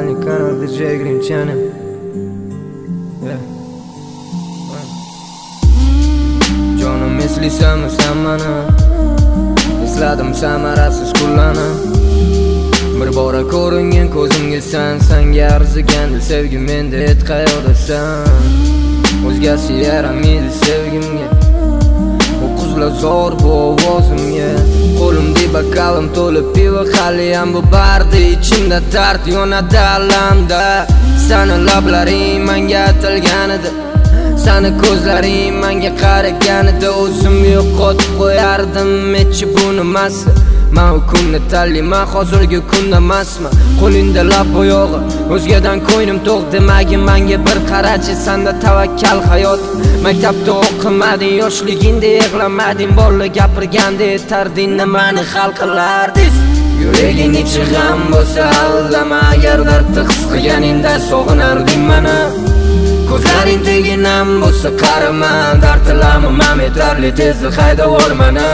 Mustaqillik kanal DJ Green Channel. Jonim eslisanmi sen mani? Esladim samarasiz kunlarni. Bir bora ko'ringan ko'zimga senga arzigan sevgim menda et qayoqdasan? O'zgasi yaramaydi sevgimga, bu qizlar zo'r bu ovozimga. Qo'limda bokalim to'lib pivo, haliyam bu barda ichimda dard yonadi alamda. Sani lablaring menga atilgan edi, sani ko'zlaring menga qaraganida o'zim yo'qotib qo'yardim. Mechi bu nimasi? Men u kunni tanlayman, hozirgi kunda emasman. Qo'lingda lab bo'yog'i, o'zgadan ko'nglim to'q demagin menga bir qarachi. Senda tavakkal hayot, maktabda o'qimading, yoshligingda yig'lamading, bola gapirganda aytarding nimani hal qilardingiz. Yuraging ichi g'am bo'lsa aldama, agar dardni his qilganingda sog'inarding meni. Ko'zlaring teginam bo'lsa qarama, dardlarim ham yetarli, tezda haydab ol meni.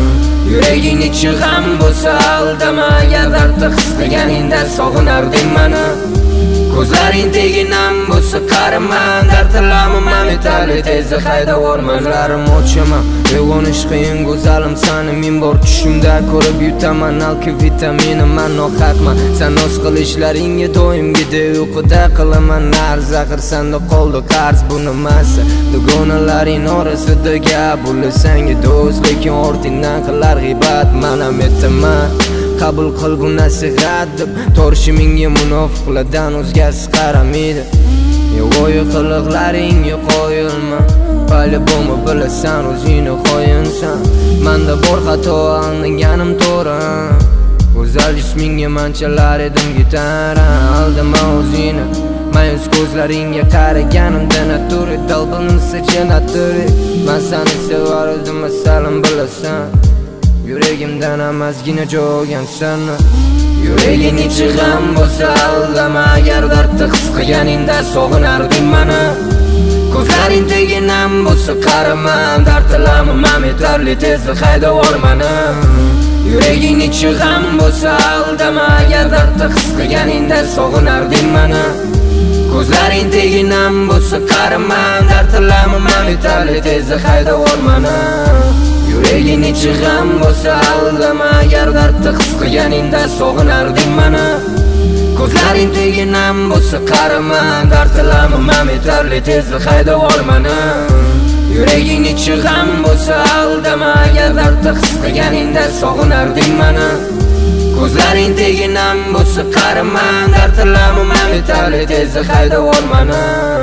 Yuraging ichi g'am bo'lsa aldama, agar dardni his qilganingda sog'inarding meni. Ko'zlaring teginam bo'lsa qarama, dardlarim ham yetarli, tezda haydab ol meni. Ko'zlarim ochaman, uyg'onish qiyin go'zalim sani men bor tushimda ko'rib yutaman. Alki vitamini men nohaqman, sen o'z qilishlaringga doimgidek uyquda qilaman narz. Axir senda qoldi qarz, bu nimasi? Dugonalaring orasida gap bo'lasang do'st, lekin ortingdan qilar g'iybat. Men ham aytaman, qabul qil bu nasihat deb. To'g'ri menga munofiqlardan o'zgasi qaramaydi. Yo'g'oy qiliqlaringga qo'yilma, po-любому bilasan o'zingni qo'yinsan. Menda bor xato, anglaganim to'g'ri. Go'zal jismingga manchalar edim gitara. Aldama o'zingni, mayus ko'zlaringga qaraganimda naturi, dalbanimsa naturi. Men seni sevar edim, masalan bilasan. Yuragimdan ham ozgina jo'gansan. Yuraging ichi g'am bo'lsa aldama, agar dardni his qilganingda sog'inarding meni. Ko'zlaring teginam bo'lsa qarama, dardlarim ham yetarli, tezda haydab ol meni. Yuraging ichi g'am bo'lsa aldama, agar dardni his qilganingda sog'inarding meni. Ko'zlaring teginam bo'lsa qarama, dardlarim ham yetarli, tezda haydab ol meni. Yuraging ichi g'am bo'lsa aldama, agar dardni his qilganingda sog'inarding meni. Ko'zlaring teginam bo'lsa qarama, dardlarim ham yetarli, tezda haydab ol meni. Yuraging ichi g'am bo'lsa aldama, agar dardni his qilganingda sog'inarding meni. Ko'zlaring teginam bo'lsa qarama, dardlarim ham yetarli, tezda haydab ol meni.